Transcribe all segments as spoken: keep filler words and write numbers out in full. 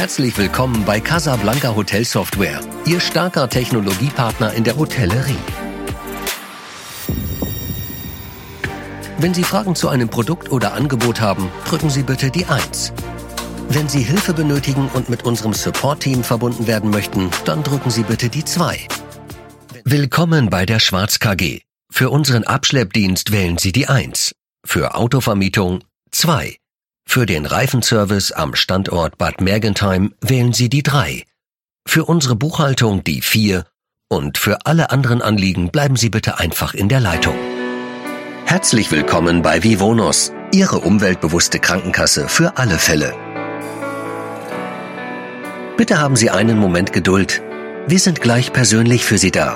herzlich willkommen bei Casablanca Hotel Software, Ihr starker Technologiepartner in der Hotellerie. Wenn Sie Fragen zu einem Produkt oder Angebot haben, drücken Sie bitte die eins. Wenn Sie Hilfe benötigen und mit unserem Support-Team verbunden werden möchten, dann drücken Sie bitte die zwei. Willkommen bei der Schwarz K G. Für unseren Abschleppdienst wählen Sie die eins. Für Autovermietung zwei. Für den Reifenservice am Standort Bad Mergentheim wählen Sie die drei. Für unsere Buchhaltung die vier. Und für alle anderen Anliegen bleiben Sie bitte einfach in der Leitung. Herzlich willkommen bei Vivonos, Ihre umweltbewusste Krankenkasse für alle Fälle. Bitte haben Sie einen Moment Geduld. Wir sind gleich persönlich für Sie da.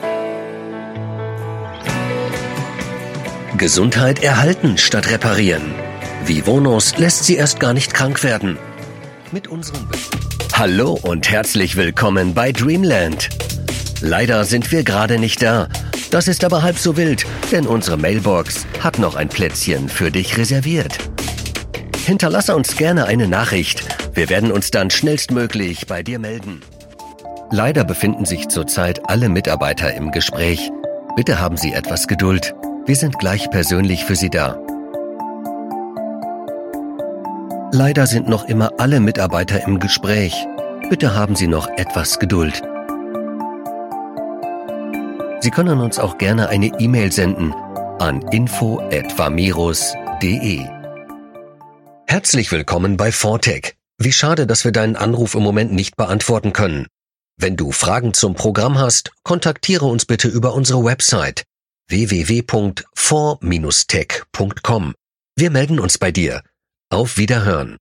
Gesundheit erhalten statt reparieren. Vivonos lässt Sie erst gar nicht krank werden. Mit unserem Be- Hallo und herzlich willkommen bei Dreamland. Leider sind wir gerade nicht da. Das ist aber halb so wild, denn unsere Mailbox hat noch ein Plätzchen für dich reserviert. Hinterlasse uns gerne eine Nachricht. Wir werden uns dann schnellstmöglich bei dir melden. Leider befinden sich zurzeit alle Mitarbeiter im Gespräch. Bitte haben Sie etwas Geduld. Wir sind gleich persönlich für Sie da. Leider sind noch immer alle Mitarbeiter im Gespräch. Bitte haben Sie noch etwas Geduld. Sie können uns auch gerne eine E-Mail senden an info at vamirus punkt de. Herzlich willkommen bei Fortec. Wie schade, dass wir deinen Anruf im Moment nicht beantworten können. Wenn du Fragen zum Programm hast, kontaktiere uns bitte über unsere Website w w w punkt for Bindestrich tech punkt com. Wir melden uns bei dir. Auf Wiederhören.